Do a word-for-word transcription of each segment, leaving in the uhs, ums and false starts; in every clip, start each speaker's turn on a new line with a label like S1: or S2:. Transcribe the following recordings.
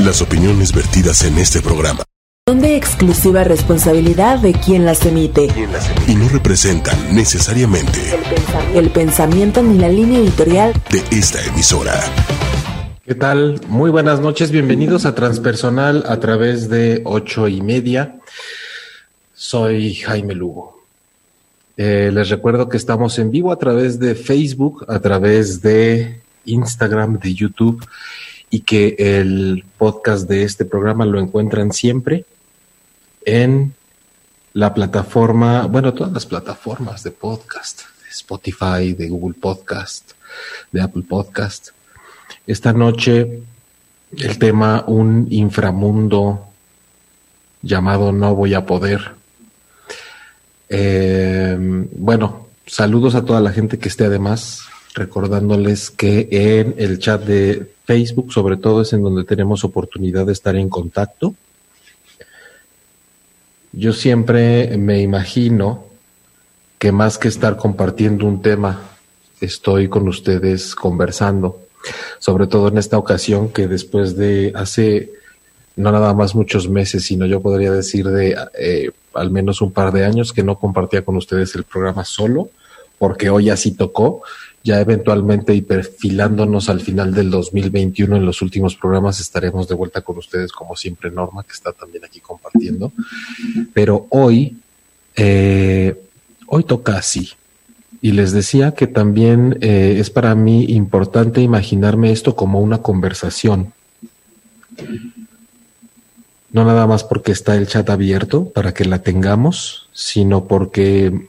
S1: Las opiniones vertidas en este programa
S2: son de exclusiva responsabilidad de quien las emite
S1: y no representan necesariamente
S2: el pensamiento, el pensamiento ni la línea editorial
S1: de esta emisora.
S3: ¿Qué tal? Muy buenas noches, bienvenidos a Transpersonal a través de ocho y media. Soy Jaime Lugo. Eh, les recuerdo que estamos en vivo a través de Facebook, a través de Instagram, de YouTube, y que el podcast de este programa lo encuentran siempre en la plataforma, bueno, todas las plataformas de podcast, de Spotify, de Google Podcast, de Apple Podcast. Esta noche el tema, un inframundo llamado No Voy a Poder. Eh, bueno, saludos a toda la gente que esté, además recordándoles que en el chat de Facebook, sobre todo, es en donde tenemos oportunidad de estar en contacto. Yo siempre me imagino que más que estar compartiendo un tema, estoy con ustedes conversando, sobre todo en esta ocasión que después de hace no nada más muchos meses, sino yo podría decir de eh, al menos un par de años que no compartía con ustedes el programa solo, porque hoy así tocó. Ya eventualmente y perfilándonos al final del dos mil veintiuno en los últimos programas estaremos de vuelta con ustedes, como siempre Norma, que está también aquí compartiendo. Pero hoy, eh, hoy toca así. Y les decía que también eh, es para mí importante imaginarme esto como una conversación. No nada más porque está el chat abierto para que la tengamos, sino porque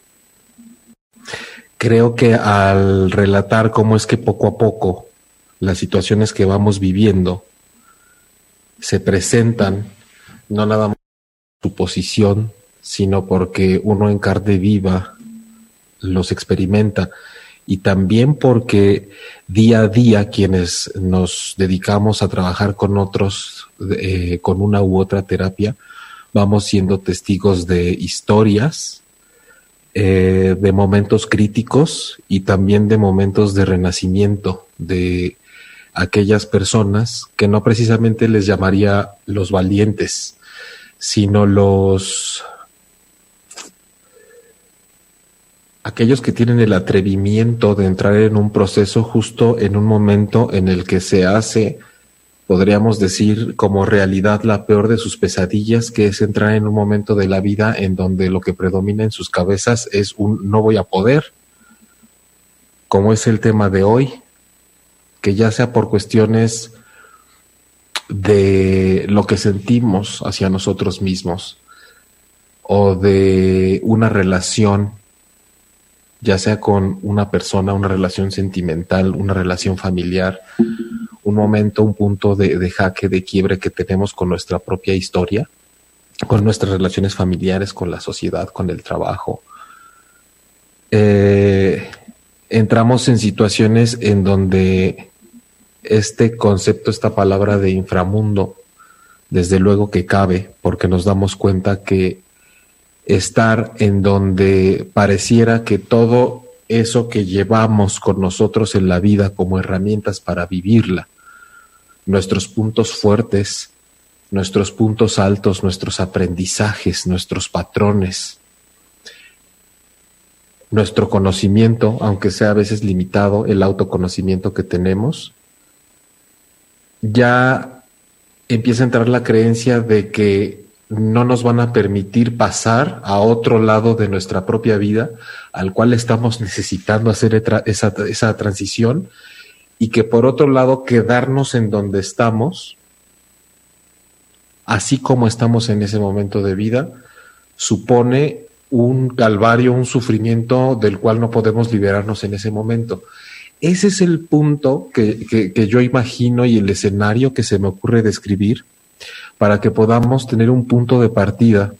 S3: creo que al relatar cómo es que poco a poco las situaciones que vamos viviendo se presentan, no nada más por su posición, sino porque uno en carne viva los experimenta, y también porque día a día quienes nos dedicamos a trabajar con otros, eh, con una u otra terapia, vamos siendo testigos de historias, Eh, de momentos críticos y también de momentos de renacimiento de aquellas personas que no precisamente les llamaría los valientes, sino los aquellos que tienen el atrevimiento de entrar en un proceso justo en un momento en el que se hace, podríamos decir, como realidad la peor de sus pesadillas, que es entrar en un momento de la vida en donde lo que predomina en sus cabezas es un no voy a poder, como es el tema de hoy, que ya sea por cuestiones de lo que sentimos hacia nosotros mismos o de una relación, ya sea con una persona, una relación sentimental, una relación familiar, un momento, un punto de, de jaque, de quiebre que tenemos con nuestra propia historia, con nuestras relaciones familiares, con la sociedad, con el trabajo. Eh, entramos en situaciones en donde este concepto, esta palabra de inframundo, desde luego que cabe, porque nos damos cuenta que estar en donde pareciera que todo eso que llevamos con nosotros en la vida como herramientas para vivirla, nuestros puntos fuertes, nuestros puntos altos, nuestros aprendizajes, nuestros patrones, nuestro conocimiento, aunque sea a veces limitado, el autoconocimiento que tenemos, ya empieza a entrar la creencia de que no nos van a permitir pasar a otro lado de nuestra propia vida, al cual estamos necesitando hacer esa, esa transición, y que por otro lado quedarnos en donde estamos, así como estamos en ese momento de vida, supone un calvario, un sufrimiento del cual no podemos liberarnos en ese momento. Ese es el punto que, que, que yo imagino y el escenario que se me ocurre describir para que podamos tener un punto de partida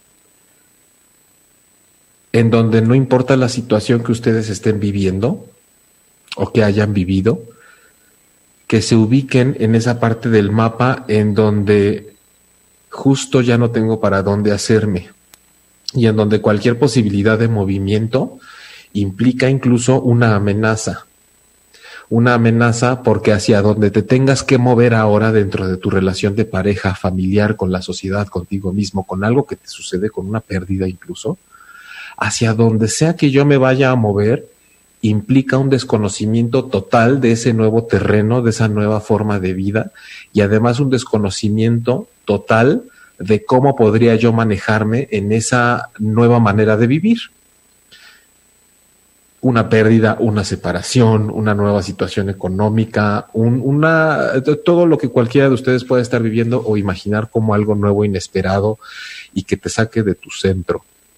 S3: en donde no importa la situación que ustedes estén viviendo o que hayan vivido, que se ubiquen en esa parte del mapa en donde justo ya no tengo para dónde hacerme y en donde cualquier posibilidad de movimiento implica incluso una amenaza. una amenaza porque hacia donde te tengas que mover ahora dentro de tu relación de pareja, familiar, con la sociedad, contigo mismo, con algo que te sucede, con una pérdida incluso, hacia donde sea que yo me vaya a mover, implica un desconocimiento total de ese nuevo terreno, de esa nueva forma de vida, y además un desconocimiento total de cómo podría yo manejarme en esa nueva manera de vivir. Una pérdida, una separación, una nueva situación económica, un, una, todo lo que cualquiera de ustedes pueda estar viviendo o imaginar como algo nuevo, inesperado y que te saque de tu centro.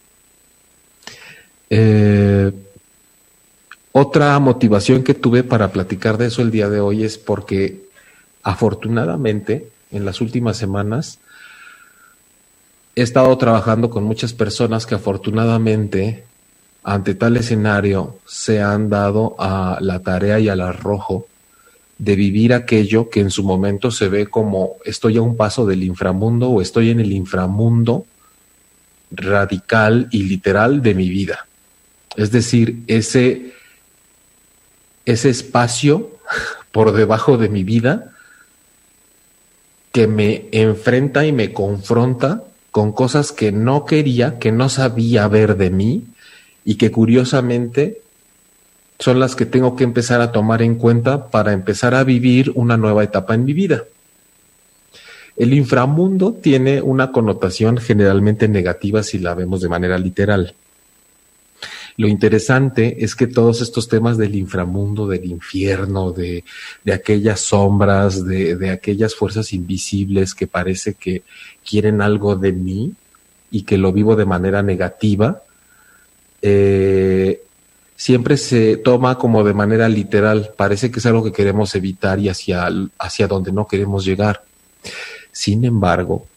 S3: Eh, otra motivación que tuve para platicar de eso el día de hoy es porque afortunadamente en las últimas semanas he estado trabajando con muchas personas que afortunadamente ante tal escenario se han dado a la tarea y al arrojo de vivir aquello que en su momento se ve como estoy a un paso del inframundo o estoy en el inframundo radical y literal de mi vida. Es decir, ese, ese espacio por debajo de mi vida que me enfrenta y me confronta con cosas que no quería, que no sabía ver de mí, y que curiosamente son las que tengo que empezar a tomar en cuenta para empezar a vivir una nueva etapa en mi vida. El inframundo tiene una connotación generalmente negativa si la vemos de manera literal. Lo interesante es que todos estos temas del inframundo, del infierno, de, de aquellas sombras, de, de aquellas fuerzas invisibles que parece que quieren algo de mí y que lo vivo de manera negativa, Eh, siempre se toma como de manera literal, parece que es algo que queremos evitar y hacia, hacia donde no queremos llegar. Sin embargo,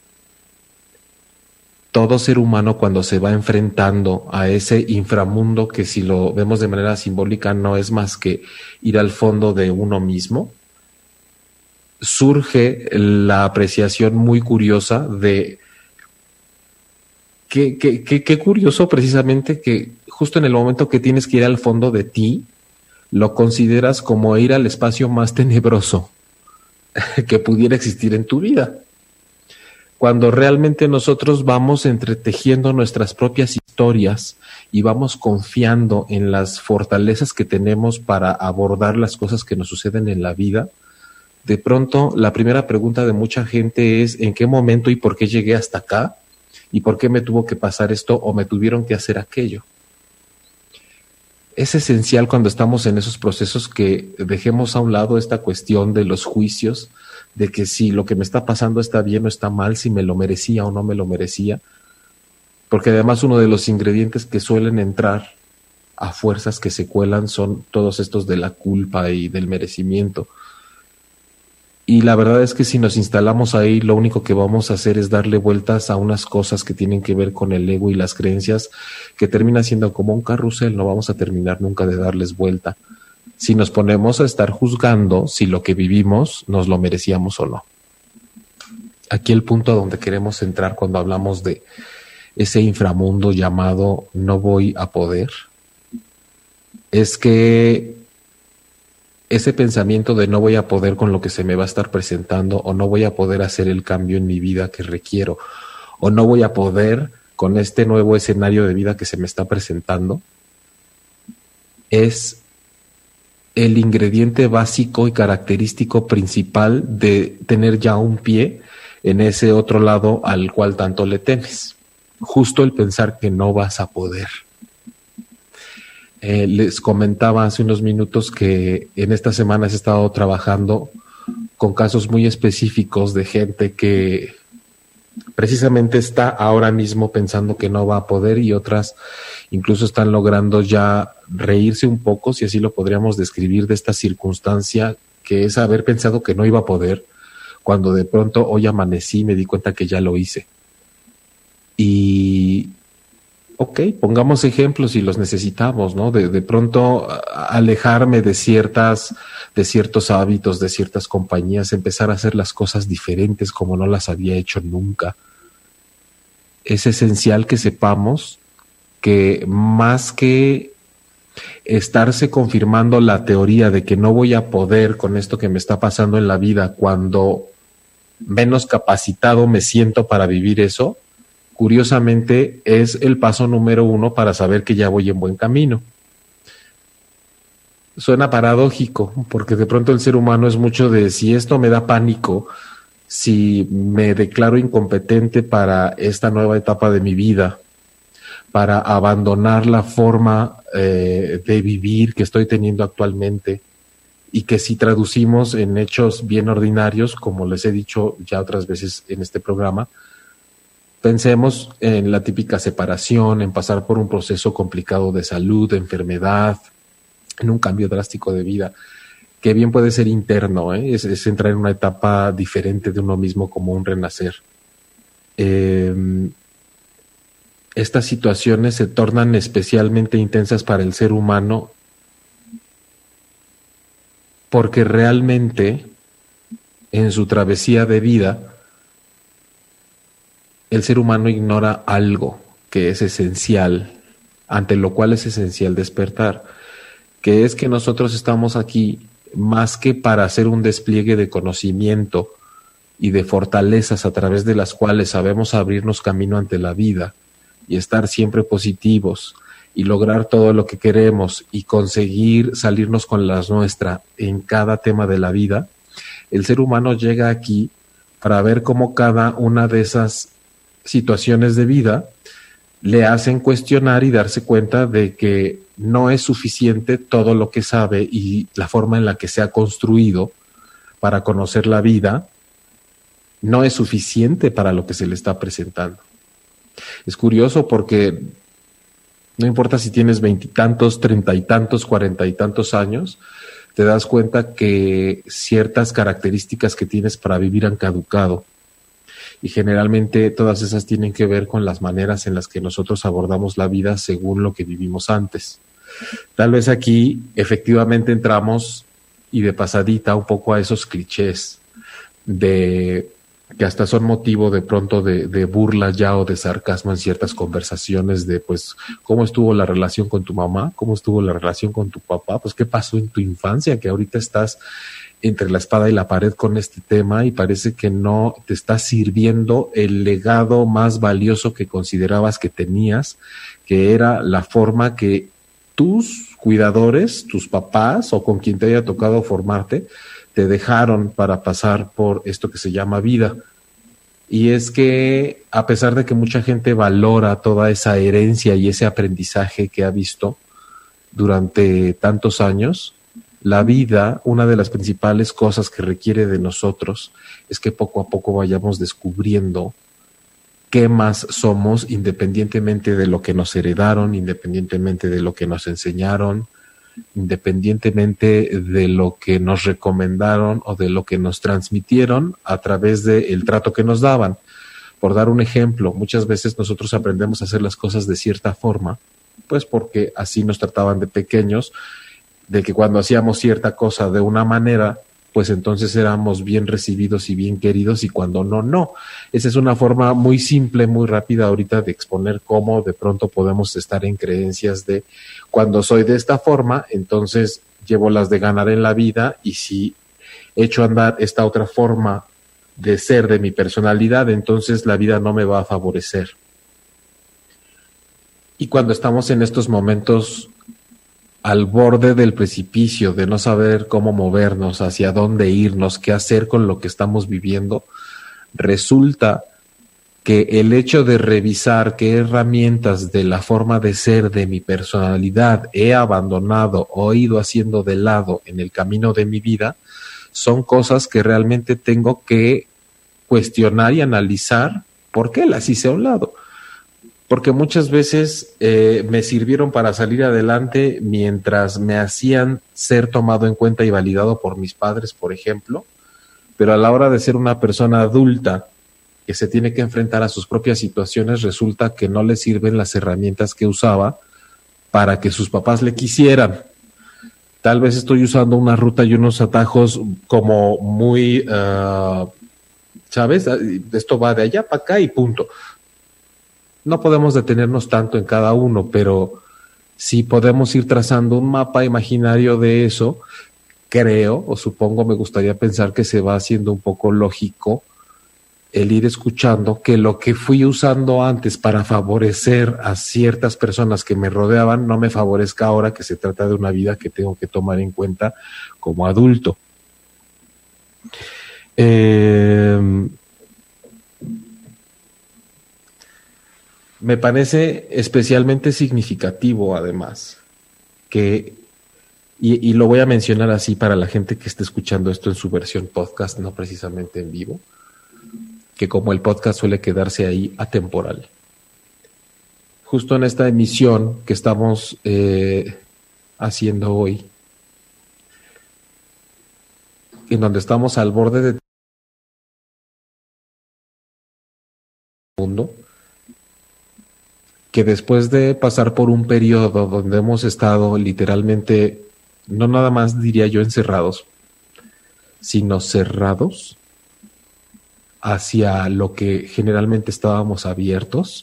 S3: todo ser humano cuando se va enfrentando a ese inframundo, que si lo vemos de manera simbólica no es más que ir al fondo de uno mismo, surge la apreciación muy curiosa de Qué, qué, qué, qué curioso precisamente que justo en el momento que tienes que ir al fondo de ti, lo consideras como ir al espacio más tenebroso que pudiera existir en tu vida. Cuando realmente nosotros vamos entretejiendo nuestras propias historias y vamos confiando en las fortalezas que tenemos para abordar las cosas que nos suceden en la vida, de pronto la primera pregunta de mucha gente es ¿en qué momento y por qué llegué hasta acá? ¿Y por qué me tuvo que pasar esto o me tuvieron que hacer aquello? Es esencial cuando estamos en esos procesos que dejemos a un lado esta cuestión de los juicios, de que si lo que me está pasando está bien o está mal, si me lo merecía o no me lo merecía, porque además uno de los ingredientes que suelen entrar a fuerzas que se cuelan son todos estos de la culpa y del merecimiento. Y la verdad es que si nos instalamos ahí, lo único que vamos a hacer es darle vueltas a unas cosas que tienen que ver con el ego y las creencias, que termina siendo como un carrusel, no vamos a terminar nunca de darles vuelta. Si nos ponemos a estar juzgando si lo que vivimos nos lo merecíamos o no. Aquí el punto a donde queremos entrar cuando hablamos de ese inframundo llamado no voy a poder, es que ese pensamiento de no voy a poder con lo que se me va a estar presentando, o no voy a poder hacer el cambio en mi vida que requiero, o no voy a poder con este nuevo escenario de vida que se me está presentando, es el ingrediente básico y característico principal de tener ya un pie en ese otro lado al cual tanto le temes. Justo el pensar que no vas a poder. Eh, les comentaba hace unos minutos que en estas semanas he estado trabajando con casos muy específicos de gente que precisamente está ahora mismo pensando que no va a poder, y otras incluso están logrando ya reírse un poco, si así lo podríamos describir, de esta circunstancia que es haber pensado que no iba a poder, cuando de pronto hoy amanecí y me di cuenta que ya lo hice. Y ok, pongamos ejemplos si los necesitamos, ¿no? De, de pronto alejarme de ciertas, de ciertos hábitos, de ciertas compañías, empezar a hacer las cosas diferentes como no las había hecho nunca. Es esencial que sepamos que más que estarse confirmando la teoría de que no voy a poder con esto que me está pasando en la vida cuando menos capacitado me siento para vivir eso, curiosamente es el paso número uno para saber que ya voy en buen camino. Suena paradójico, porque de pronto el ser humano es mucho de si esto me da pánico, si me declaro incompetente para esta nueva etapa de mi vida, para abandonar la forma eh, de vivir que estoy teniendo actualmente, y que si traducimos en hechos bien ordinarios, como les he dicho ya otras veces en este programa, pensemos en la típica separación, en pasar por un proceso complicado de salud, de enfermedad, en un cambio drástico de vida, que bien puede ser interno, ¿eh? es, es entrar en una etapa diferente de uno mismo, como un renacer. Eh, estas situaciones se tornan especialmente intensas para el ser humano porque realmente en su travesía de vida el ser humano ignora algo que es esencial, ante lo cual es esencial despertar, que es que nosotros estamos aquí más que para hacer un despliegue de conocimiento y de fortalezas a través de las cuales sabemos abrirnos camino ante la vida y estar siempre positivos y lograr todo lo que queremos y conseguir salirnos con las nuestras en cada tema de la vida. El ser humano llega aquí para ver cómo cada una de esas situaciones de vida le hacen cuestionar y darse cuenta de que no es suficiente todo lo que sabe y la forma en la que se ha construido para conocer la vida, no es suficiente para lo que se le está presentando. Es curioso porque no importa si tienes veintitantos, treinta y tantos, cuarenta y tantos años, te das cuenta que ciertas características que tienes para vivir han caducado. Y generalmente todas esas tienen que ver con las maneras en las que nosotros abordamos la vida según lo que vivimos antes. Tal vez aquí efectivamente entramos y de pasadita un poco a esos clichés de que hasta son motivo de pronto de, de burla ya o de sarcasmo en ciertas conversaciones de pues cómo estuvo la relación con tu mamá, cómo estuvo la relación con tu papá, pues qué pasó en tu infancia que ahorita estás entre la espada y la pared con este tema y parece que no te está sirviendo el legado más valioso que considerabas que tenías, que era la forma que tus cuidadores, tus papás o con quien te haya tocado formarte, te dejaron para pasar por esto que se llama vida. Y es que a pesar de que mucha gente valora toda esa herencia y ese aprendizaje que ha visto durante tantos años, la vida, una de las principales cosas que requiere de nosotros es que poco a poco vayamos descubriendo qué más somos independientemente de lo que nos heredaron, independientemente de lo que nos enseñaron, independientemente de lo que nos recomendaron o de lo que nos transmitieron a través del trato que nos daban. Por dar un ejemplo, muchas veces nosotros aprendemos a hacer las cosas de cierta forma, pues porque así nos trataban de pequeños, de que cuando hacíamos cierta cosa de una manera, pues entonces éramos bien recibidos y bien queridos, y cuando no, no. Esa es una forma muy simple, muy rápida ahorita de exponer cómo de pronto podemos estar en creencias de cuando soy de esta forma, entonces llevo las de ganar en la vida, y si echo a andar esta otra forma de ser de mi personalidad, entonces la vida no me va a favorecer. Y cuando estamos en estos momentos al borde del precipicio, de no saber cómo movernos, hacia dónde irnos, qué hacer con lo que estamos viviendo, resulta que el hecho de revisar qué herramientas de la forma de ser de mi personalidad he abandonado o he ido haciendo de lado en el camino de mi vida, son cosas que realmente tengo que cuestionar y analizar por qué las hice a un lado. Porque muchas veces eh, me sirvieron para salir adelante mientras me hacían ser tomado en cuenta y validado por mis padres, por ejemplo, pero a la hora de ser una persona adulta que se tiene que enfrentar a sus propias situaciones, resulta que no le sirven las herramientas que usaba para que sus papás le quisieran. Tal vez estoy usando una ruta y unos atajos como muy, uh, ¿sabes? Esto va de allá para acá y punto. No podemos detenernos tanto en cada uno, pero si podemos ir trazando un mapa imaginario de eso, creo o supongo, me gustaría pensar que se va haciendo un poco lógico el ir escuchando que lo que fui usando antes para favorecer a ciertas personas que me rodeaban no me favorezca ahora que se trata de una vida que tengo que tomar en cuenta como adulto. Eh, me parece especialmente significativo, además, que, y, y lo voy a mencionar así para la gente que esté escuchando esto en su versión podcast, no precisamente en vivo, que como el podcast suele quedarse ahí atemporal. Justo en esta emisión que estamos eh, haciendo hoy, en donde estamos al borde de mundo, que después de pasar por un periodo donde hemos estado literalmente, no nada más diría yo encerrados, sino cerrados hacia lo que generalmente estábamos abiertos,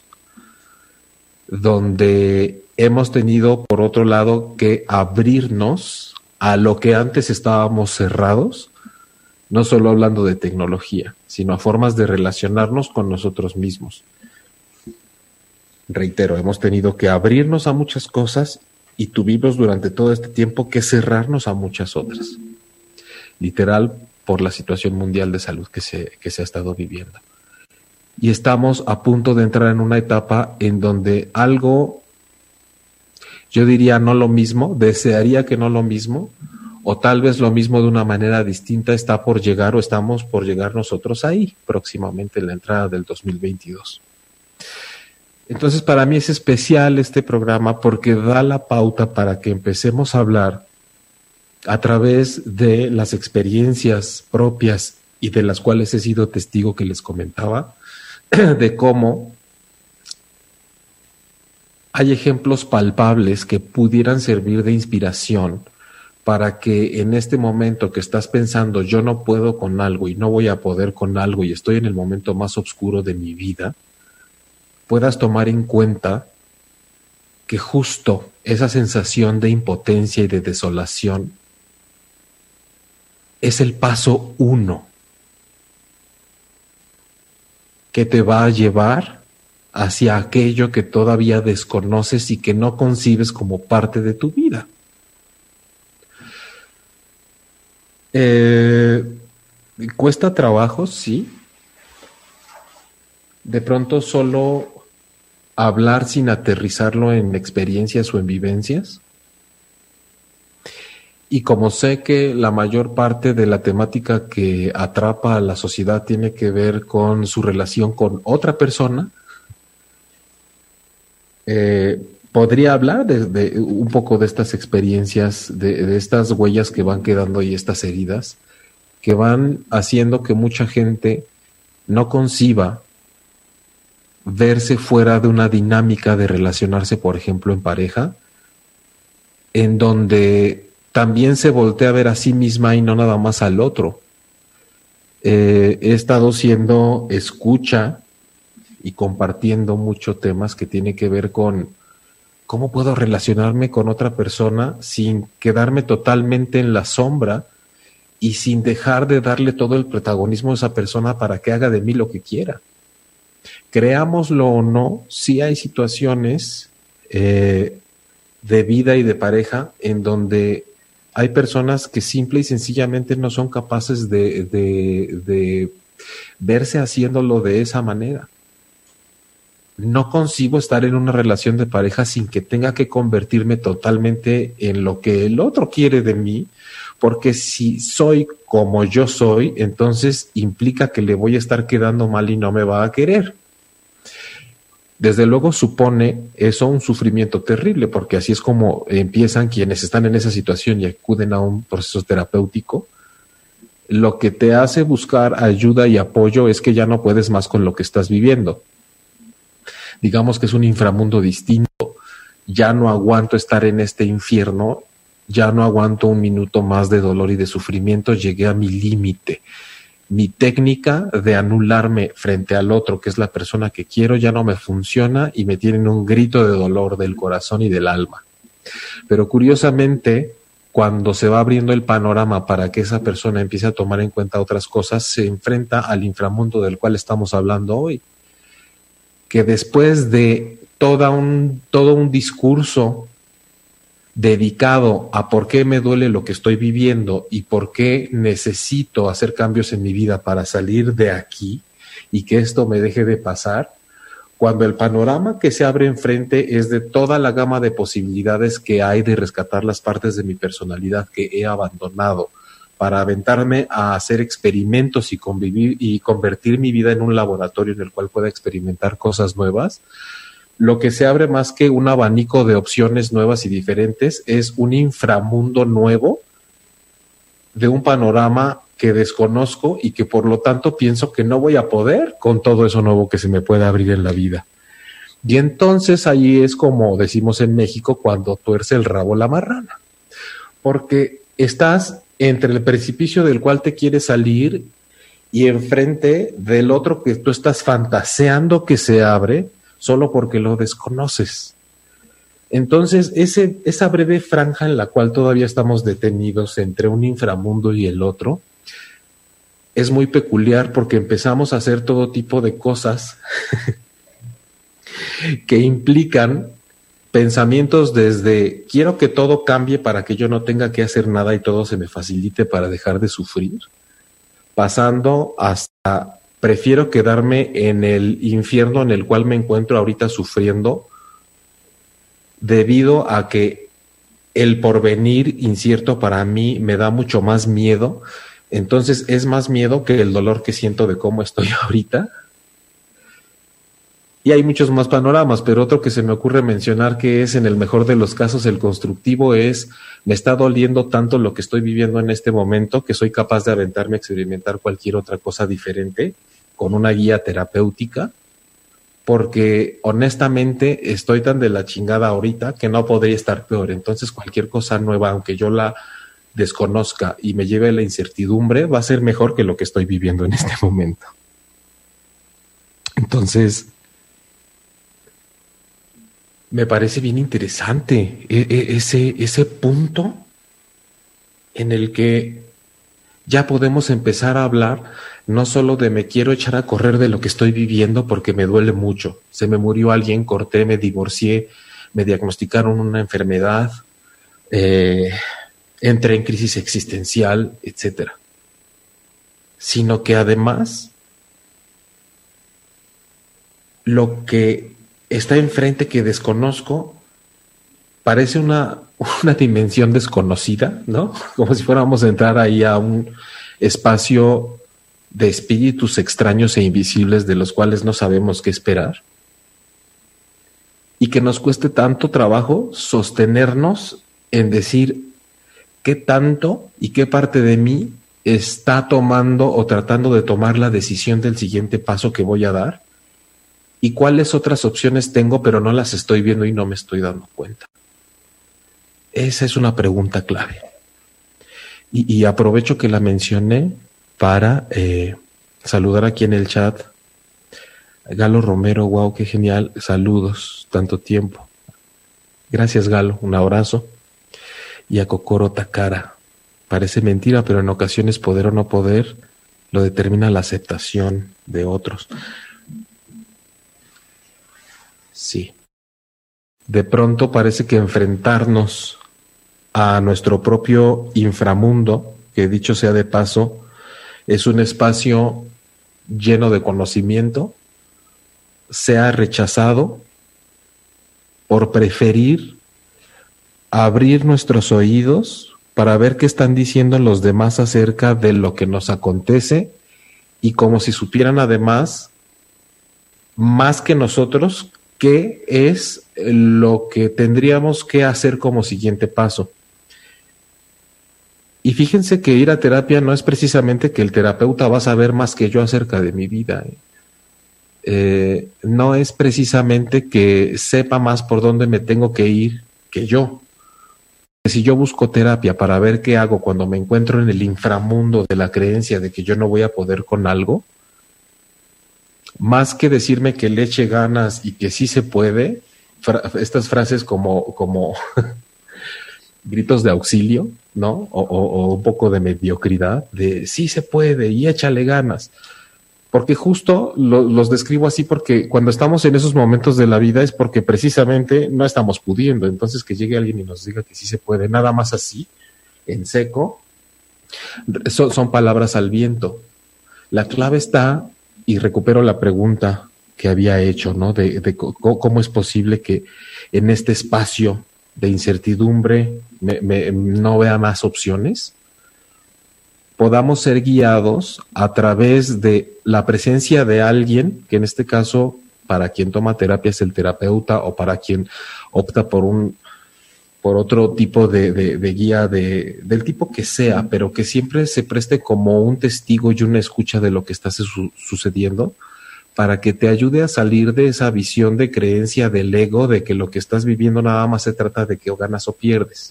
S3: donde hemos tenido, por otro lado, que abrirnos a lo que antes estábamos cerrados, no solo hablando de tecnología, sino a formas de relacionarnos con nosotros mismos. Reitero, hemos tenido que abrirnos a muchas cosas y tuvimos durante todo este tiempo que cerrarnos a muchas otras. Literal, por la situación mundial de salud que se, que se ha estado viviendo. Y estamos a punto de entrar en una etapa en donde algo, yo diría no lo mismo, desearía que no lo mismo, o tal vez lo mismo de una manera distinta está por llegar o estamos por llegar nosotros ahí próximamente en la entrada del dos mil veintidós. Entonces para mí es especial este programa porque da la pauta para que empecemos a hablar a través de las experiencias propias y de las cuales he sido testigo que les comentaba, de cómo hay ejemplos palpables que pudieran servir de inspiración para que en este momento que estás pensando yo no puedo con algo y no voy a poder con algo y estoy en el momento más oscuro de mi vida, puedas tomar en cuenta que justo esa sensación de impotencia y de desolación es el paso uno que te va a llevar hacia aquello que todavía desconoces y que no concibes como parte de tu vida. Eh, ¿Cuesta trabajo? Sí. De pronto solo hablar sin aterrizarlo en experiencias o en vivencias. Y como sé que la mayor parte de la temática que atrapa a la sociedad tiene que ver con su relación con otra persona, eh, podría hablar de, de un poco de estas experiencias, de, de estas huellas que van quedando y estas heridas que van haciendo que mucha gente no conciba verse fuera de una dinámica de relacionarse, por ejemplo, en pareja, en donde también se voltea a ver a sí misma y no nada más al otro. Eh, he estado siendo escucha y compartiendo muchos temas que tienen que ver con cómo puedo relacionarme con otra persona sin quedarme totalmente en la sombra y sin dejar de darle todo el protagonismo a esa persona para que haga de mí lo que quiera. Creámoslo o no, sí hay situaciones eh, de vida y de pareja en donde hay personas que simple y sencillamente no son capaces de, de, de verse haciéndolo de esa manera. No concibo estar en una relación de pareja sin que tenga que convertirme totalmente en lo que el otro quiere de mí, porque si soy como yo soy, entonces implica que le voy a estar quedando mal y no me va a querer. Desde luego supone eso un sufrimiento terrible, porque así es como empiezan quienes están en esa situación y acuden a un proceso terapéutico. Lo que te hace buscar ayuda y apoyo es que ya no puedes más con lo que estás viviendo. Digamos que es un inframundo distinto. Ya no aguanto estar en este infierno, ya no aguanto un minuto más de dolor y de sufrimiento, llegué a mi límite. Mi técnica de anularme frente al otro, que es la persona que quiero, ya no me funciona y me tienen un grito de dolor del corazón y del alma. Pero curiosamente, cuando se va abriendo el panorama para que esa persona empiece a tomar en cuenta otras cosas, se enfrenta al inframundo del cual estamos hablando hoy. Que después de toda un, todo un discurso dedicado a por qué me duele lo que estoy viviendo y por qué necesito hacer cambios en mi vida para salir de aquí y que esto me deje de pasar, cuando el panorama que se abre enfrente es de toda la gama de posibilidades que hay de rescatar las partes de mi personalidad que he abandonado para aventarme a hacer experimentos y convivir y convertir mi vida en un laboratorio en el cual pueda experimentar cosas nuevas, lo que se abre más que un abanico de opciones nuevas y diferentes es un inframundo nuevo de un panorama que desconozco y que por lo tanto pienso que no voy a poder con todo eso nuevo que se me puede abrir en la vida. Y entonces ahí es como decimos en México cuando tuerce el rabo la marrana, porque estás entre el precipicio del cual te quieres salir y enfrente del otro que tú estás fantaseando que se abre solo porque lo desconoces. Entonces, ese, esa breve franja en la cual todavía estamos detenidos entre un inframundo y el otro es muy peculiar porque empezamos a hacer todo tipo de cosas que implican pensamientos desde quiero que todo cambie para que yo no tenga que hacer nada y todo se me facilite para dejar de sufrir, pasando hasta prefiero quedarme en el infierno en el cual me encuentro ahorita sufriendo debido a que el porvenir incierto para mí me da mucho más miedo. Entonces es más miedo que el dolor que siento de cómo estoy ahorita. Y hay muchos más panoramas, pero otro que se me ocurre mencionar que es en el mejor de los casos el constructivo es me está doliendo tanto lo que estoy viviendo en este momento que soy capaz de aventarme a experimentar cualquier otra cosa diferente con una guía terapéutica, porque honestamente estoy tan de la chingada ahorita que no podría estar peor. Entonces cualquier cosa nueva, aunque yo la desconozca y me lleve a la incertidumbre, va a ser mejor que lo que estoy viviendo en este momento. Entonces, me parece bien interesante ese, ese punto en el que ya podemos empezar a hablar no solo de me quiero echar a correr de lo que estoy viviendo porque me duele mucho. Se me murió alguien, corté, me divorcié, me diagnosticaron una enfermedad, eh, entré en crisis existencial, etcétera. Sino que además lo que está enfrente que desconozco parece una, una dimensión desconocida, ¿no? Como si fuéramos a entrar ahí a un espacio de espíritus extraños e invisibles de los cuales no sabemos qué esperar. Y que nos cueste tanto trabajo sostenernos en decir qué tanto y qué parte de mí está tomando o tratando de tomar la decisión del siguiente paso que voy a dar y cuáles otras opciones tengo pero no las estoy viendo y no me estoy dando cuenta. Esa es una pregunta clave. Y, y aprovecho que la mencioné para eh, saludar aquí en el chat. Galo Romero, wow, qué genial. Saludos, tanto tiempo. Gracias, Galo, un abrazo. Y a Kokoro Takara. Parece mentira, pero en ocasiones poder o no poder lo determina la aceptación de otros. Sí. De pronto parece que enfrentarnos a nuestro propio inframundo, que dicho sea de paso, es un espacio lleno de conocimiento, sea rechazado por preferir abrir nuestros oídos para ver qué están diciendo los demás acerca de lo que nos acontece y como si supieran además más que nosotros qué es lo que tendríamos que hacer como siguiente paso. Y fíjense que ir a terapia no es precisamente que el terapeuta va a saber más que yo acerca de mi vida. ¿eh? Eh, no es precisamente que sepa más por dónde me tengo que ir que yo. Si yo busco terapia para ver qué hago cuando me encuentro en el inframundo de la creencia de que yo no voy a poder con algo, más que decirme que le eche ganas y que sí se puede, fra- estas frases como, como gritos de auxilio, ¿no? O, o, o un poco de mediocridad, de sí se puede y échale ganas. Porque justo lo, los describo así porque cuando estamos en esos momentos de la vida es porque precisamente no estamos pudiendo. Entonces que llegue alguien y nos diga que sí se puede, nada más así, en seco, son, son palabras al viento. La clave está, y recupero la pregunta que había hecho, ¿no? De, de cómo es posible que en este espacio de incertidumbre me, me, no vea más opciones, podamos ser guiados a través de la presencia de alguien, que en este caso, para quien toma terapia es el terapeuta, o para quien opta por un por otro tipo de, de, de guía de, del tipo que sea, pero que siempre se preste como un testigo y una escucha de lo que está su, sucediendo, para que te ayude a salir de esa visión de creencia del ego, de que lo que estás viviendo nada más se trata de que o ganas o pierdes.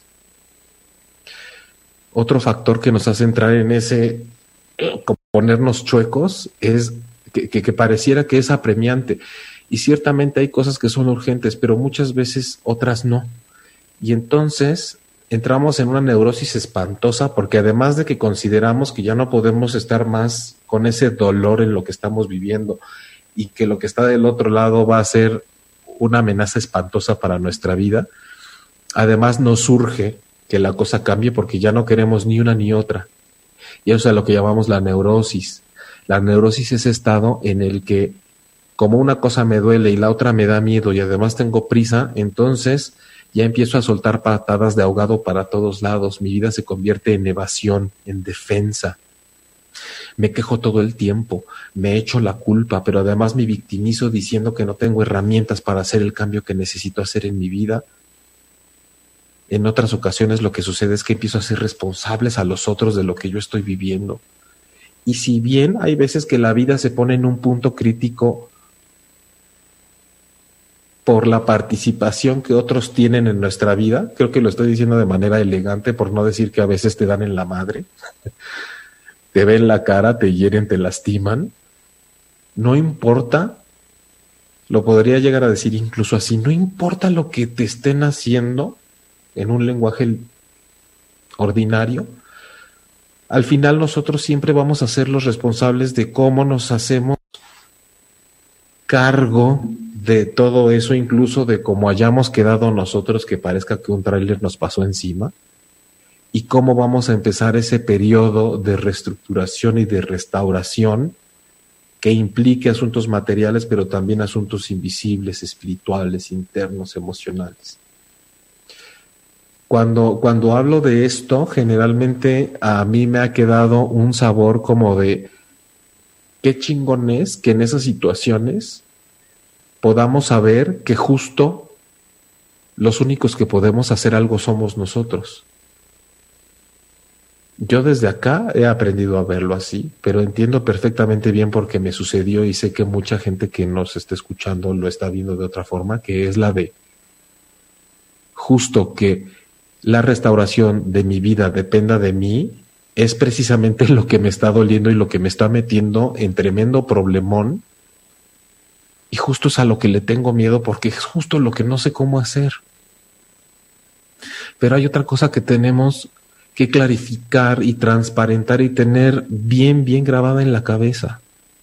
S3: Otro factor que nos hace entrar en ese ponernos chuecos es que, que, que pareciera que es apremiante. Y ciertamente hay cosas que son urgentes, pero muchas veces otras no. Y entonces entramos en una neurosis espantosa porque además de que consideramos que ya no podemos estar más con ese dolor en lo que estamos viviendo y que lo que está del otro lado va a ser una amenaza espantosa para nuestra vida, además nos surge que la cosa cambie porque ya no queremos ni una ni otra. Y eso es lo que llamamos la neurosis. La neurosis es ese estado en el que como una cosa me duele y la otra me da miedo y además tengo prisa, entonces ya empiezo a soltar patadas de ahogado para todos lados. Mi vida se convierte en evasión, en defensa. Me quejo todo el tiempo, me echo la culpa, pero además me victimizo diciendo que no tengo herramientas para hacer el cambio que necesito hacer en mi vida. En otras ocasiones lo que sucede es que empiezo a ser responsables a los otros de lo que yo estoy viviendo. Y si bien hay veces que la vida se pone en un punto crítico por la participación que otros tienen en nuestra vida, creo que lo estoy diciendo de manera elegante, por no decir que a veces te dan en la madre, te ven la cara, te hieren, te lastiman, no importa, lo podría llegar a decir incluso así, no importa lo que te estén haciendo en un lenguaje ordinario, al final nosotros siempre vamos a ser los responsables de cómo nos hacemos cargo de todo eso, incluso de cómo hayamos quedado nosotros, que parezca que un tráiler nos pasó encima, y cómo vamos a empezar ese periodo de reestructuración y de restauración que implique asuntos materiales, pero también asuntos invisibles, espirituales, internos, emocionales. Cuando, cuando hablo de esto, generalmente a mí me ha quedado un sabor como de qué chingón es que en esas situaciones podamos saber que justo los únicos que podemos hacer algo somos nosotros. Yo desde acá he aprendido a verlo así, pero entiendo perfectamente bien por qué me sucedió y sé que mucha gente que nos está escuchando lo está viendo de otra forma, que es la de justo que la restauración de mi vida dependa de mí, es precisamente lo que me está doliendo y lo que me está metiendo en tremendo problemón. Y justo es a lo que le tengo miedo porque es justo lo que no sé cómo hacer. Pero hay otra cosa que tenemos que clarificar y transparentar y tener bien, bien grabada en la cabeza.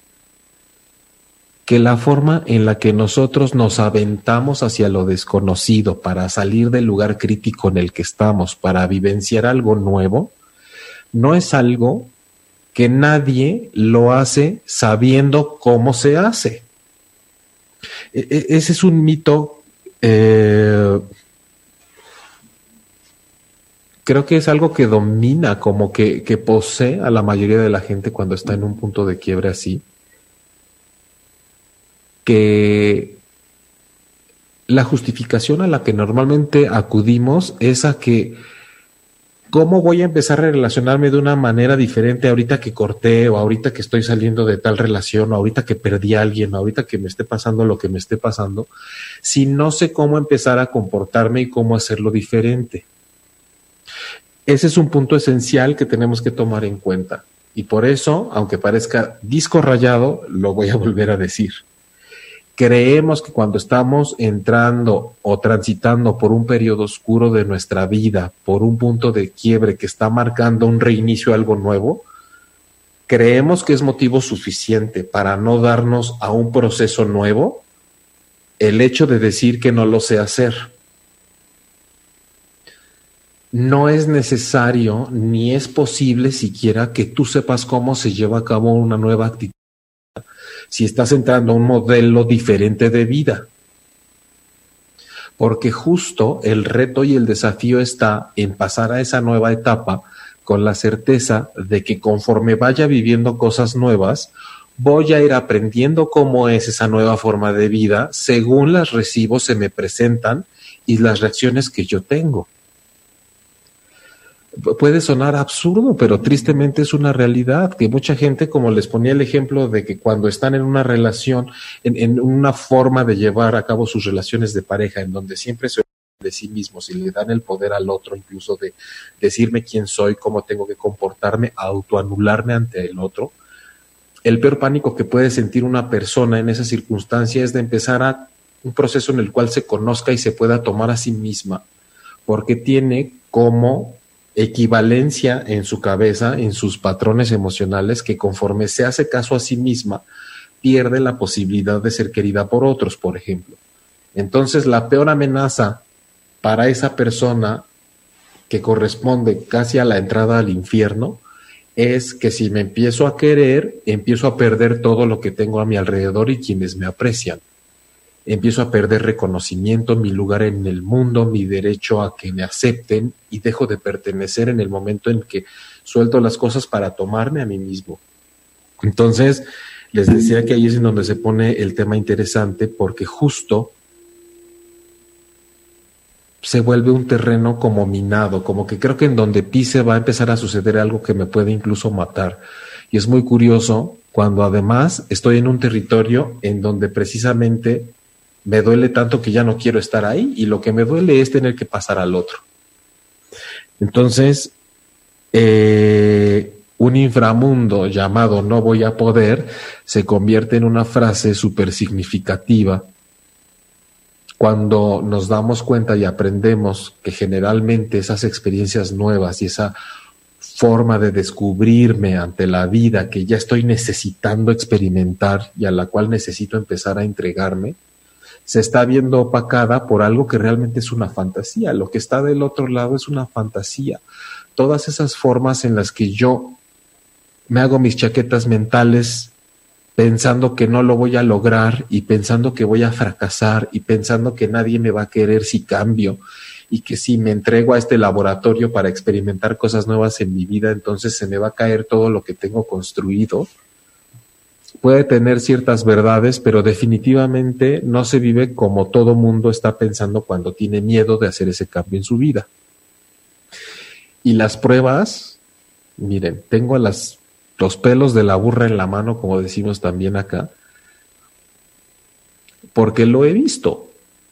S3: Que la forma en la que nosotros nos aventamos hacia lo desconocido para salir del lugar crítico en el que estamos, para vivenciar algo nuevo, no es algo que nadie lo hace sabiendo cómo se hace. Ese es un mito, eh, creo que es algo que domina, como que, que posee a la mayoría de la gente cuando está en un punto de quiebre así, que la justificación a la que normalmente acudimos es a que ¿cómo voy a empezar a relacionarme de una manera diferente ahorita que corté o ahorita que estoy saliendo de tal relación o ahorita que perdí a alguien o ahorita que me esté pasando lo que me esté pasando si no sé cómo empezar a comportarme y cómo hacerlo diferente? Ese es un punto esencial que tenemos que tomar en cuenta y por eso, aunque parezca disco rayado, lo voy a volver a decir. Creemos que cuando estamos entrando o transitando por un periodo oscuro de nuestra vida, por un punto de quiebre que está marcando un reinicio a algo nuevo, creemos que es motivo suficiente para no darnos a un proceso nuevo el hecho de decir que no lo sé hacer. No es necesario ni es posible siquiera que tú sepas cómo se lleva a cabo una nueva actividad si estás entrando a un modelo diferente de vida. Porque justo el reto y el desafío está en pasar a esa nueva etapa con la certeza de que conforme vaya viviendo cosas nuevas, voy a ir aprendiendo cómo es esa nueva forma de vida según las recibo, se me presentan y las reacciones que yo tengo. Puede sonar absurdo, pero tristemente es una realidad que mucha gente, como les ponía el ejemplo de que cuando están en una relación, en, en una forma de llevar a cabo sus relaciones de pareja, en donde siempre se de sí mismos y le dan el poder al otro, incluso de decirme quién soy, cómo tengo que comportarme, autoanularme ante el otro. El peor pánico que puede sentir una persona en esa circunstancia es de empezar a un proceso en el cual se conozca y se pueda tomar a sí misma, porque tiene como equivalencia en su cabeza, en sus patrones emocionales, que conforme se hace caso a sí misma, pierde la posibilidad de ser querida por otros, por ejemplo. Entonces, la peor amenaza para esa persona, que corresponde casi a la entrada al infierno, es que si me empiezo a querer, empiezo a perder todo lo que tengo a mi alrededor y quienes me aprecian. Empiezo a perder reconocimiento, mi lugar en el mundo, mi derecho a que me acepten, y dejo de pertenecer en el momento en que suelto las cosas para tomarme a mí mismo. Entonces, les decía que ahí es en donde se pone el tema interesante, porque justo se vuelve un terreno como minado, como que creo que en donde pise va a empezar a suceder algo que me puede incluso matar. Y es muy curioso cuando además estoy en un territorio en donde precisamente me duele tanto que ya no quiero estar ahí, y lo que me duele es tener que pasar al otro. Entonces, eh, un inframundo llamado no voy a poder se convierte en una frase súper significativa cuando nos damos cuenta y aprendemos que generalmente esas experiencias nuevas y esa forma de descubrirme ante la vida que ya estoy necesitando experimentar y a la cual necesito empezar a entregarme, se está viendo opacada por algo que realmente es una fantasía. Lo que está del otro lado es una fantasía. Todas esas formas en las que yo me hago mis chaquetas mentales pensando que no lo voy a lograr y pensando que voy a fracasar y pensando que nadie me va a querer si cambio y que si me entrego a este laboratorio para experimentar cosas nuevas en mi vida, entonces se me va a caer todo lo que tengo construido. Puede tener ciertas verdades, pero definitivamente no se vive como todo mundo está pensando cuando tiene miedo de hacer ese cambio en su vida. Y las pruebas, miren, tengo las, los pelos de la burra en la mano, como decimos también acá, porque lo he visto.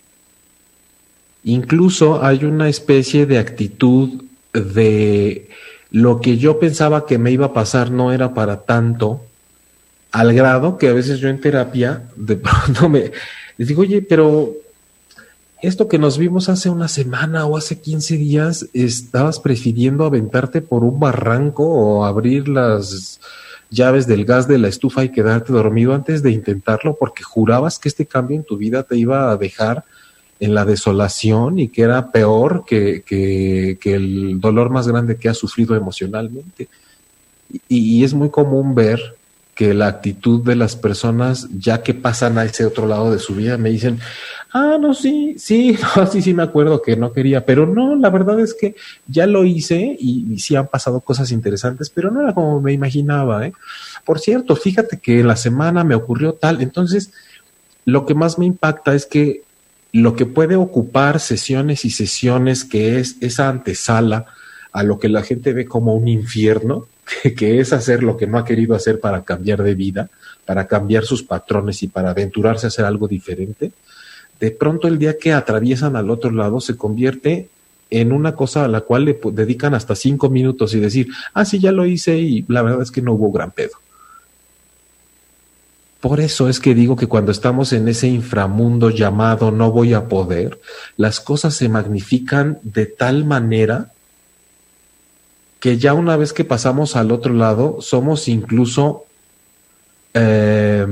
S3: Incluso hay una especie de actitud de lo que yo pensaba que me iba a pasar no era para tanto, al grado que a veces yo en terapia de pronto me les digo, oye, pero esto que nos vimos hace una semana o hace quince días, ¿estabas prefiriendo aventarte por un barranco o abrir las llaves del gas de la estufa y quedarte dormido antes de intentarlo porque jurabas que este cambio en tu vida te iba a dejar en la desolación y que era peor que, que, que el dolor más grande que has sufrido emocionalmente? Y, y es muy común ver que la actitud de las personas, ya que pasan a ese otro lado de su vida, me dicen, ah, no, sí, sí, no, sí, sí me acuerdo que no quería, pero no, la verdad es que ya lo hice y, y sí han pasado cosas interesantes, pero no era como me imaginaba, ¿eh? Por cierto, fíjate que en la semana me ocurrió tal. Entonces, lo que más me impacta es que lo que puede ocupar sesiones y sesiones, que es esa antesala a lo que la gente ve como un infierno, que es hacer lo que no ha querido hacer para cambiar de vida, para cambiar sus patrones y para aventurarse a hacer algo diferente, de pronto el día que atraviesan al otro lado se convierte en una cosa a la cual le dedican hasta cinco minutos y decir, ah, sí, ya lo hice y la verdad es que no hubo gran pedo. Por eso es que digo que cuando estamos en ese inframundo llamado no voy a poder, las cosas se magnifican de tal manera que ya una vez que pasamos al otro lado, somos incluso, eh,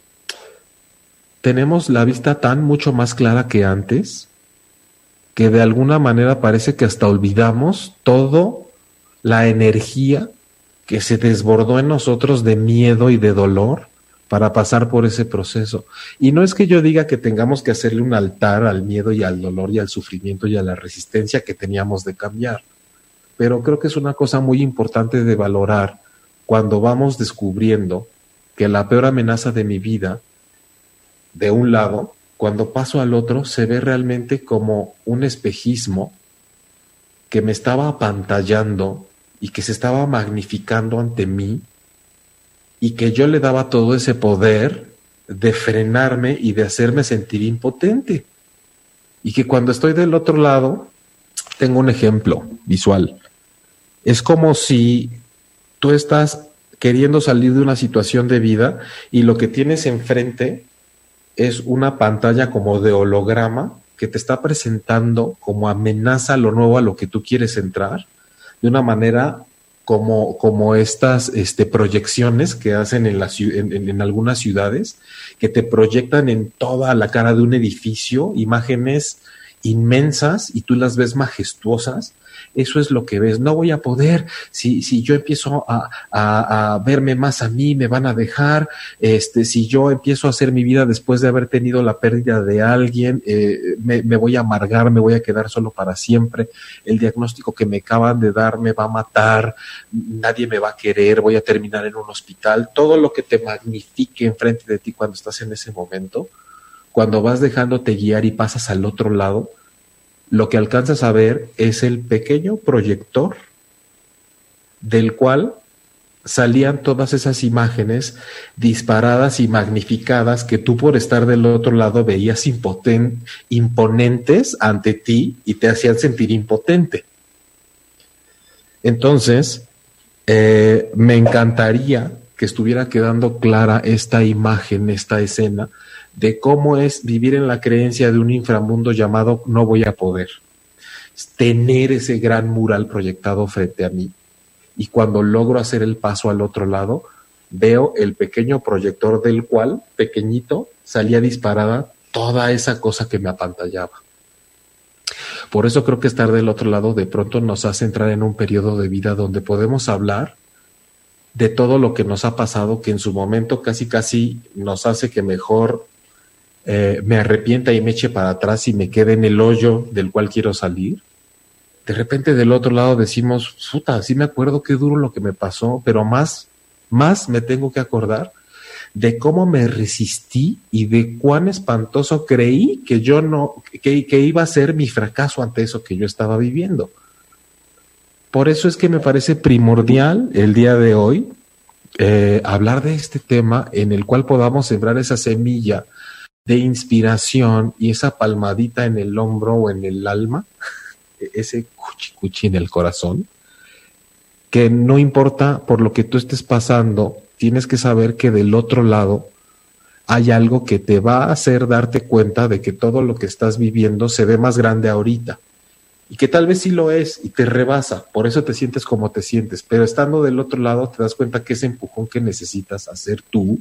S3: tenemos la vista tan mucho más clara que antes, que de alguna manera parece que hasta olvidamos toda la energía que se desbordó en nosotros de miedo y de dolor para pasar por ese proceso. Y no es que yo diga que tengamos que hacerle un altar al miedo y al dolor y al sufrimiento y a la resistencia que teníamos de cambiar, pero creo que es una cosa muy importante de valorar cuando vamos descubriendo que la peor amenaza de mi vida, de un lado, cuando paso al otro, se ve realmente como un espejismo que me estaba apantallando y que se estaba magnificando ante mí, y que yo le daba todo ese poder de frenarme y de hacerme sentir impotente. Y que cuando estoy del otro lado, tengo un ejemplo visual. Es como si tú estás queriendo salir de una situación de vida y lo que tienes enfrente es una pantalla como de holograma que te está presentando como amenaza lo nuevo a lo que tú quieres entrar, de una manera como, como estas este, proyecciones que hacen en, la, en, en algunas ciudades, que te proyectan en toda la cara de un edificio, imágenes inmensas y tú las ves majestuosas. Eso es lo que ves. No voy a poder, si, si yo empiezo a, a, a verme más a mí, me van a dejar, este, si yo empiezo a hacer mi vida después de haber tenido la pérdida de alguien, eh, me, me voy a amargar, me voy a quedar solo para siempre, el diagnóstico que me acaban de dar me va a matar, nadie me va a querer, voy a terminar en un hospital. Todo lo que te magnifique enfrente de ti cuando estás en ese momento, cuando vas dejándote guiar y pasas al otro lado, lo que alcanzas a ver es el pequeño proyector del cual salían todas esas imágenes disparadas y magnificadas que tú por estar del otro lado veías impoten- imponentes ante ti y te hacían sentir impotente. Entonces, eh, me encantaría que estuviera quedando clara esta imagen, esta escena, de cómo es vivir en la creencia de un inframundo llamado no voy a poder. Tener ese gran mural proyectado frente a mí. Y cuando logro hacer el paso al otro lado, veo el pequeño proyector del cual, pequeñito, salía disparada toda esa cosa que me apantallaba. Por eso creo que estar del otro lado de pronto nos hace entrar en un periodo de vida donde podemos hablar de todo lo que nos ha pasado, que en su momento casi casi nos hace que mejor Eh, me arrepienta y me eche para atrás y me quede en el hoyo del cual quiero salir. De repente del otro lado decimos, puta, sí me acuerdo qué duro lo que me pasó, pero más, más me tengo que acordar de cómo me resistí y de cuán espantoso creí que yo no, que, que iba a ser mi fracaso ante eso que yo estaba viviendo. Por eso es que me parece primordial el día de hoy eh, hablar de este tema en el cual podamos sembrar esa semilla de inspiración y esa palmadita en el hombro o en el alma, ese cuchi cuchi en el corazón, que no importa por lo que tú estés pasando, tienes que saber que del otro lado hay algo que te va a hacer darte cuenta de que todo lo que estás viviendo se ve más grande ahorita, y que tal vez sí lo es y te rebasa, por eso te sientes como te sientes, pero estando del otro lado te das cuenta que ese empujón que necesitas hacer tú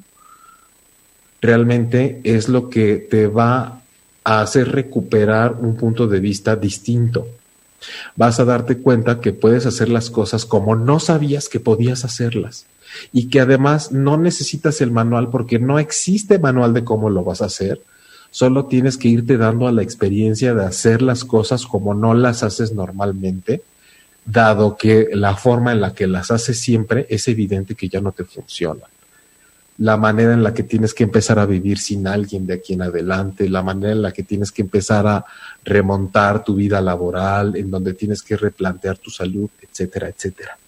S3: realmente es lo que te va a hacer recuperar un punto de vista distinto. Vas a darte cuenta que puedes hacer las cosas como no sabías que podías hacerlas y que además no necesitas el manual porque no existe manual de cómo lo vas a hacer. Solo tienes que irte dando a la experiencia de hacer las cosas como no las haces normalmente, dado que la forma en la que las haces siempre es evidente que ya no te funciona. La manera en la que tienes que empezar a vivir sin alguien de aquí en adelante, la manera en la que tienes que empezar a remontar tu vida laboral, en donde tienes que replantear tu salud, etcétera, etcétera.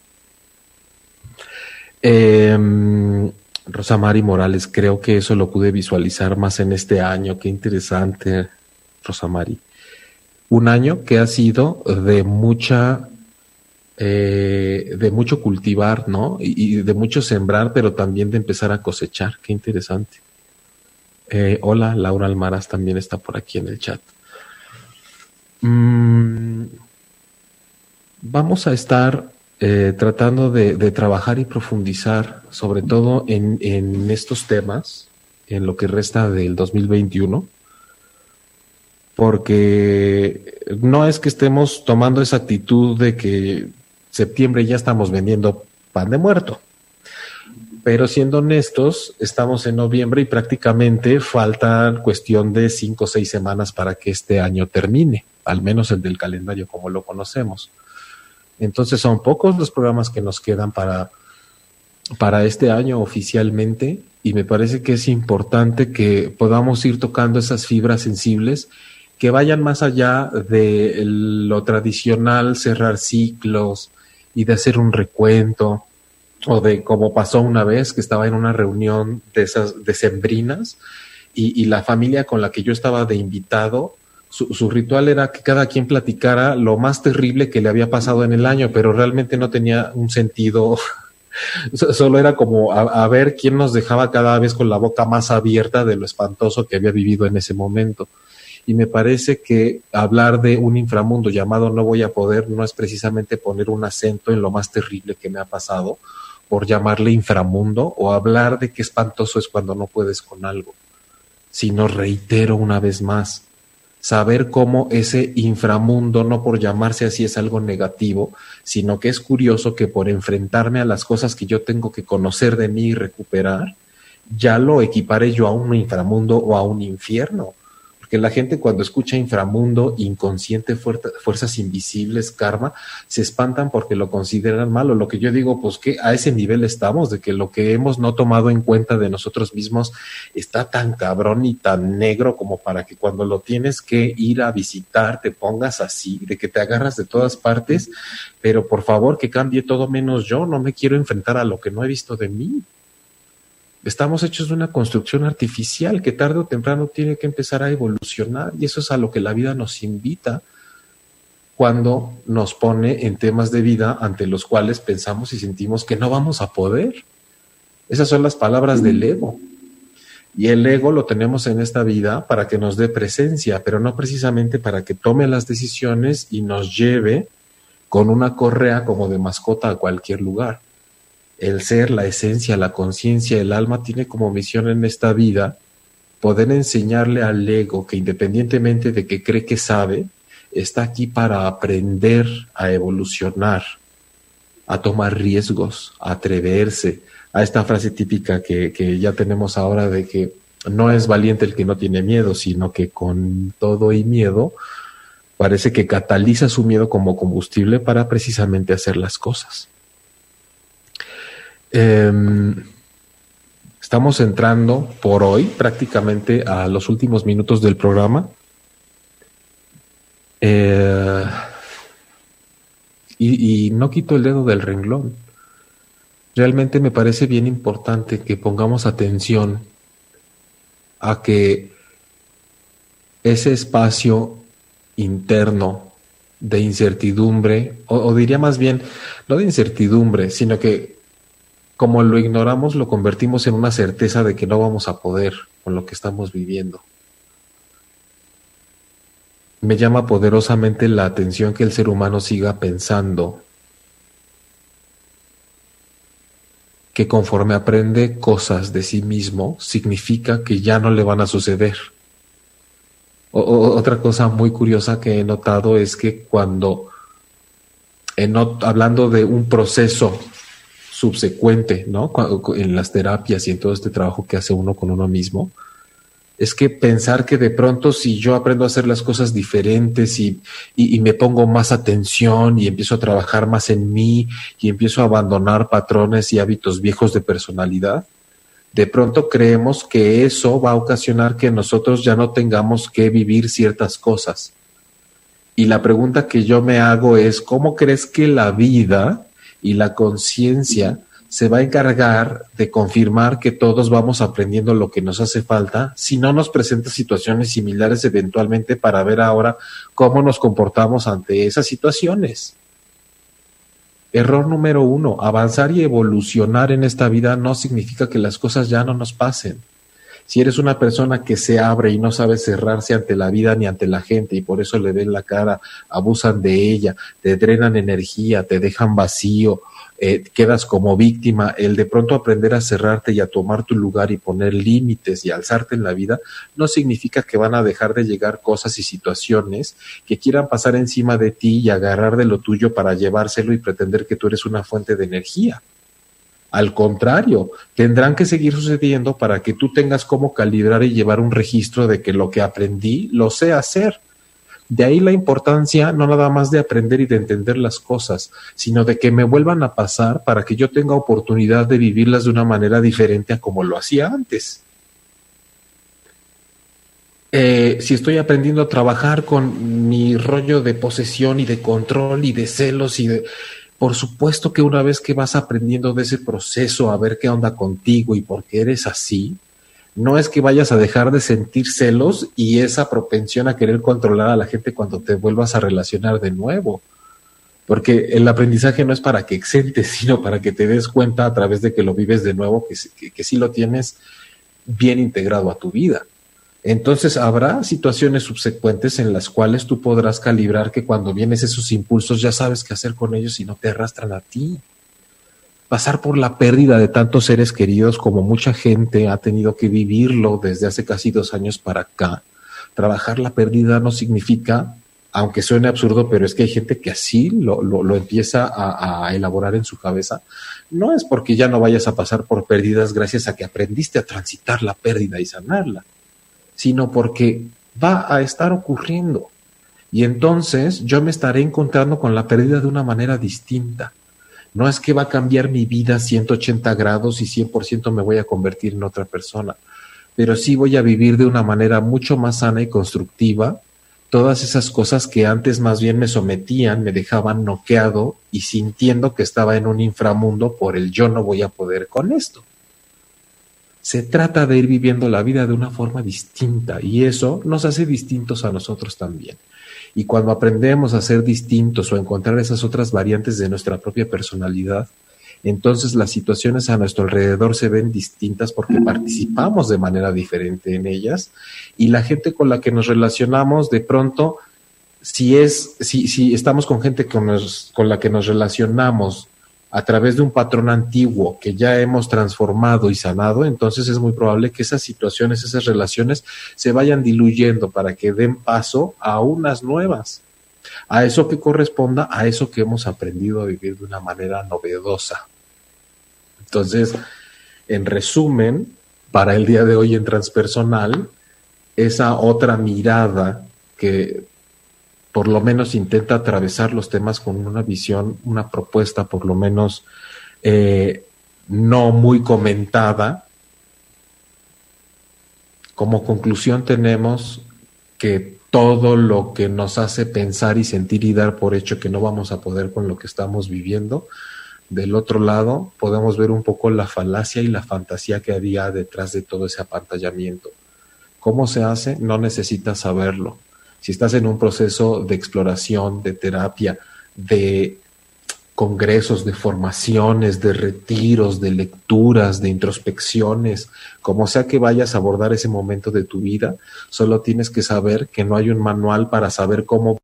S3: Eh, Rosa Mari Morales, creo que eso lo pude visualizar más en este año. Qué interesante, Rosa Mari. Un año que ha sido de mucha... Eh, de mucho cultivar, ¿no? Y, y de mucho sembrar, pero también de empezar a cosechar. Qué interesante. Eh, hola, Laura Almaraz también está por aquí en el chat. Mm, vamos a estar eh, tratando de, de trabajar y profundizar, sobre todo en, en estos temas, en lo que resta del dos mil veintiuno, porque no es que estemos tomando esa actitud de que septiembre ya estamos vendiendo pan de muerto. Pero siendo honestos, estamos en noviembre y prácticamente falta cuestión de cinco o seis semanas para que este año termine, al menos el del calendario como lo conocemos. Entonces son pocos los programas que nos quedan para, para este año oficialmente, y me parece que es importante que podamos ir tocando esas fibras sensibles que vayan más allá de lo tradicional, cerrar ciclos y de hacer un recuento, o de como pasó una vez que estaba en una reunión de esas decembrinas y, y la familia con la que yo estaba de invitado, su, su ritual era que cada quien platicara lo más terrible que le había pasado en el año, pero realmente no tenía un sentido, solo era como a, a ver quién nos dejaba cada vez con la boca más abierta de lo espantoso que había vivido en ese momento. Y me parece que hablar de un inframundo llamado no voy a poder no es precisamente poner un acento en lo más terrible que me ha pasado, por llamarle inframundo, o hablar de qué espantoso es cuando no puedes con algo, sino, reitero una vez más, saber cómo ese inframundo, no por llamarse así, es algo negativo, sino que es curioso que por enfrentarme a las cosas que yo tengo que conocer de mí y recuperar, ya lo equiparé yo a un inframundo o a un infierno. Que la gente cuando escucha inframundo, inconsciente, fuerza, fuerzas invisibles, karma, se espantan porque lo consideran malo. Lo que yo digo, pues que a ese nivel estamos, de que lo que hemos no tomado en cuenta de nosotros mismos está tan cabrón y tan negro como para que cuando lo tienes que ir a visitar te pongas así, de que te agarras de todas partes, pero por favor que cambie todo menos yo, no me quiero enfrentar a lo que no he visto de mí. Estamos hechos de una construcción artificial que tarde o temprano tiene que empezar a evolucionar, y eso es a lo que la vida nos invita cuando nos pone en temas de vida ante los cuales pensamos y sentimos que no vamos a poder. Esas son las palabras del ego. Y el ego lo tenemos en esta vida para que nos dé presencia, pero no precisamente para que tome las decisiones y nos lleve con una correa como de mascota a cualquier lugar. El ser, la esencia, la conciencia, el alma tiene como misión en esta vida poder enseñarle al ego que, independientemente de que cree que sabe, está aquí para aprender a evolucionar, a tomar riesgos, a atreverse, a esta frase típica que, que ya tenemos ahora de que no es valiente el que no tiene miedo, sino que con todo y miedo parece que cataliza su miedo como combustible para precisamente hacer las cosas. Eh, estamos entrando por hoy prácticamente a los últimos minutos del programa. Eh, y, y no quito el dedo del renglón. Realmente me parece bien importante que pongamos atención a que ese espacio interno de incertidumbre, o, o diría más bien, no de incertidumbre, sino que como lo ignoramos, lo convertimos en una certeza de que no vamos a poder con lo que estamos viviendo. Me llama poderosamente la atención que el ser humano siga pensando que conforme aprende cosas de sí mismo, significa que ya no le van a suceder. O, o, otra cosa muy curiosa que he notado es que cuando, en, hablando de un proceso subsecuente, ¿no?, en las terapias y en todo este trabajo que hace uno con uno mismo, es que pensar que de pronto si yo aprendo a hacer las cosas diferentes y, y, y me pongo más atención y empiezo a trabajar más en mí y empiezo a abandonar patrones y hábitos viejos de personalidad, de pronto creemos que eso va a ocasionar que nosotros ya no tengamos que vivir ciertas cosas. Y la pregunta que yo me hago es, ¿cómo crees que la vida y la conciencia se va a encargar de confirmar que todos vamos aprendiendo lo que nos hace falta si no nos presenta situaciones similares eventualmente para ver ahora cómo nos comportamos ante esas situaciones? Error número uno, avanzar y evolucionar en esta vida no significa que las cosas ya no nos pasen. Si eres una persona que se abre y no sabe cerrarse ante la vida ni ante la gente y por eso le ven la cara, abusan de ella, te drenan energía, te dejan vacío, eh, quedas como víctima, el de pronto aprender a cerrarte y a tomar tu lugar y poner límites y alzarte en la vida no significa que van a dejar de llegar cosas y situaciones que quieran pasar encima de ti y agarrar de lo tuyo para llevárselo y pretender que tú eres una fuente de energía. Al contrario, tendrán que seguir sucediendo para que tú tengas cómo calibrar y llevar un registro de que lo que aprendí lo sé hacer. De ahí la importancia no nada más de aprender y de entender las cosas, sino de que me vuelvan a pasar para que yo tenga oportunidad de vivirlas de una manera diferente a como lo hacía antes. Eh, si estoy aprendiendo a trabajar con mi rollo de posesión y de control y de celos y de... Por supuesto que una vez que vas aprendiendo de ese proceso a ver qué onda contigo y por qué eres así, no es que vayas a dejar de sentir celos y esa propensión a querer controlar a la gente cuando te vuelvas a relacionar de nuevo. Porque el aprendizaje no es para que exentes, sino para que te des cuenta a través de que lo vives de nuevo, que, que, que sí lo tienes bien integrado a tu vida. Entonces habrá situaciones subsecuentes en las cuales tú podrás calibrar que cuando vienes esos impulsos ya sabes qué hacer con ellos y no te arrastran a ti. Pasar por la pérdida de tantos seres queridos como mucha gente ha tenido que vivirlo desde hace casi dos años para acá. Trabajar la pérdida no significa, aunque suene absurdo, pero es que hay gente que así lo, lo, lo empieza a, a elaborar en su cabeza. No es porque ya no vayas a pasar por pérdidas gracias a que aprendiste a transitar la pérdida y sanarla, sino porque va a estar ocurriendo. Y entonces yo me estaré encontrando con la pérdida de una manera distinta. No es que va a cambiar mi vida ciento ochenta grados y cien por ciento me voy a convertir en otra persona, pero sí voy a vivir de una manera mucho más sana y constructiva todas esas cosas que antes más bien me sometían, me dejaban noqueado y sintiendo que estaba en un inframundo por el yo no voy a poder con esto. Se trata de ir viviendo la vida de una forma distinta y eso nos hace distintos a nosotros también. Y cuando aprendemos a ser distintos o a encontrar esas otras variantes de nuestra propia personalidad, entonces las situaciones a nuestro alrededor se ven distintas porque participamos de manera diferente en ellas y la gente con la que nos relacionamos de pronto, si, es, si, si estamos con gente con, nos, con la que nos relacionamos a través de un patrón antiguo que ya hemos transformado y sanado, entonces es muy probable que esas situaciones, esas relaciones se vayan diluyendo para que den paso a unas nuevas, a eso que corresponda a eso que hemos aprendido a vivir de una manera novedosa. Entonces, en resumen, para el día de hoy en Transpersonal, esa otra mirada que por lo menos intenta atravesar los temas con una visión, una propuesta por lo menos eh, no muy comentada. Como conclusión tenemos que todo lo que nos hace pensar y sentir y dar por hecho que no vamos a poder con lo que estamos viviendo, del otro lado podemos ver un poco la falacia y la fantasía que había detrás de todo ese apantallamiento. ¿Cómo se hace? No necesitas saberlo. Si estás en un proceso de exploración, de terapia, de congresos, de formaciones, de retiros, de lecturas, de introspecciones, como sea que vayas a abordar ese momento de tu vida, solo tienes que saber que no hay un manual para saber cómo,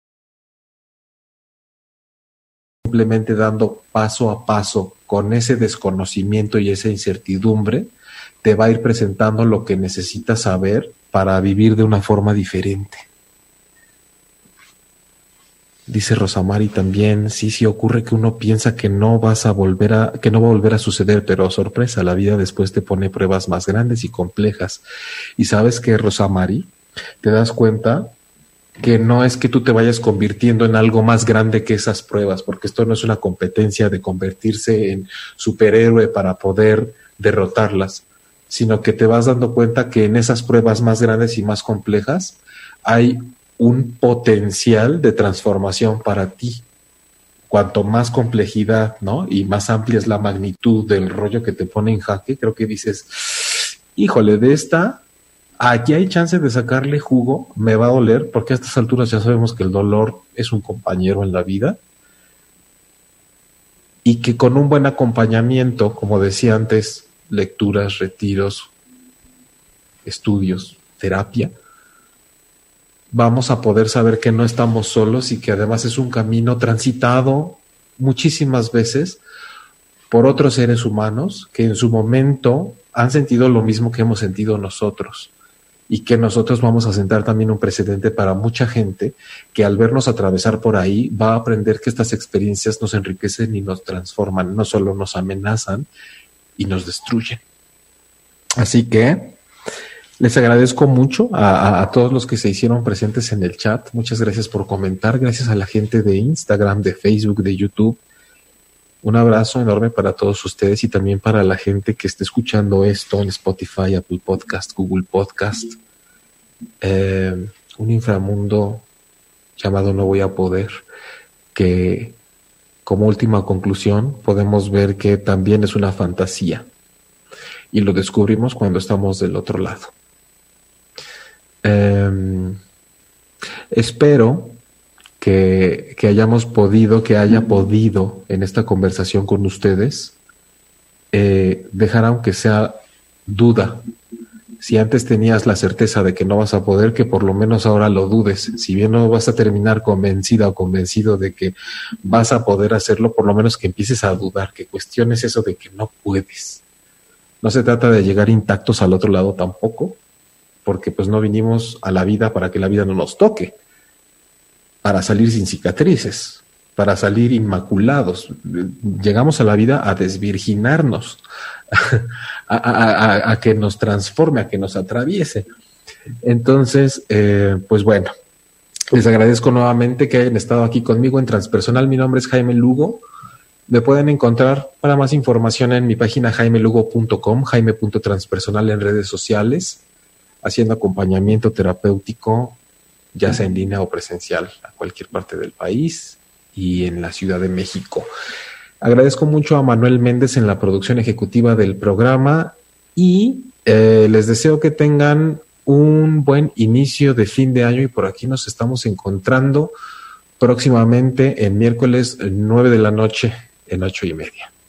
S3: simplemente dando paso a paso con ese desconocimiento y esa incertidumbre, te va a ir presentando lo que necesitas saber para vivir de una forma diferente. Dice Rosamari también, sí, sí ocurre que uno piensa que no vas a volver a, que no va a volver a suceder, pero sorpresa, la vida después te pone pruebas más grandes y complejas. Y sabes que, Rosamari, te das cuenta que no es que tú te vayas convirtiendo en algo más grande que esas pruebas, porque esto no es una competencia de convertirse en superhéroe para poder derrotarlas, sino que te vas dando cuenta que en esas pruebas más grandes y más complejas hay un potencial de transformación para ti. Cuanto más complejidad, ¿no? Y más amplia es la magnitud del rollo que te pone en jaque, creo que dices, híjole, de esta, aquí hay chance de sacarle jugo, me va a doler, porque a estas alturas ya sabemos que el dolor es un compañero en la vida, y que con un buen acompañamiento, como decía antes, lecturas, retiros, estudios, terapia, vamos a poder saber que no estamos solos y que además es un camino transitado muchísimas veces por otros seres humanos que en su momento han sentido lo mismo que hemos sentido nosotros, y que nosotros vamos a sentar también un precedente para mucha gente que al vernos atravesar por ahí va a aprender que estas experiencias nos enriquecen y nos transforman, no solo nos amenazan y nos destruyen. Así que les agradezco mucho a, a, a todos los que se hicieron presentes en el chat. Muchas gracias por comentar, gracias a la gente de Instagram, de Facebook, de YouTube. Un abrazo enorme para todos ustedes y también para la gente que esté escuchando esto en Spotify, Apple Podcast, Google Podcast. Eh, un inframundo llamado No Voy a Poder, que como última conclusión podemos ver que también es una fantasía y lo descubrimos cuando estamos del otro lado. Eh, espero Que, que hayamos podido, que haya podido en esta conversación con ustedes eh, dejar aunque sea duda. Si antes tenías la certeza de que no vas a poder, que por lo menos ahora lo dudes. Si bien no vas a terminar convencida o convencido de que vas a poder hacerlo, por lo menos que empieces a dudar, que cuestiones eso de que no puedes. No se trata de llegar intactos al otro lado tampoco, porque pues no vinimos a la vida para que la vida no nos toque, para salir sin cicatrices, para salir inmaculados. Llegamos a la vida a desvirginarnos, a, a, a, a que nos transforme, a que nos atraviese. Entonces, eh, pues bueno, les agradezco nuevamente que hayan estado aquí conmigo en Transpersonal. Mi nombre es Jaime Lugo. Me pueden encontrar para más información en mi página jaime lugo punto com, jaime punto transpersonal en redes sociales, haciendo acompañamiento terapéutico, ya sea en línea o presencial, a cualquier parte del país y en la Ciudad de México. Agradezco mucho a Manuel Méndez en la producción ejecutiva del programa y eh, les deseo que tengan un buen inicio de fin de año, y por aquí nos estamos encontrando próximamente en miércoles nueve de la noche en ocho y media.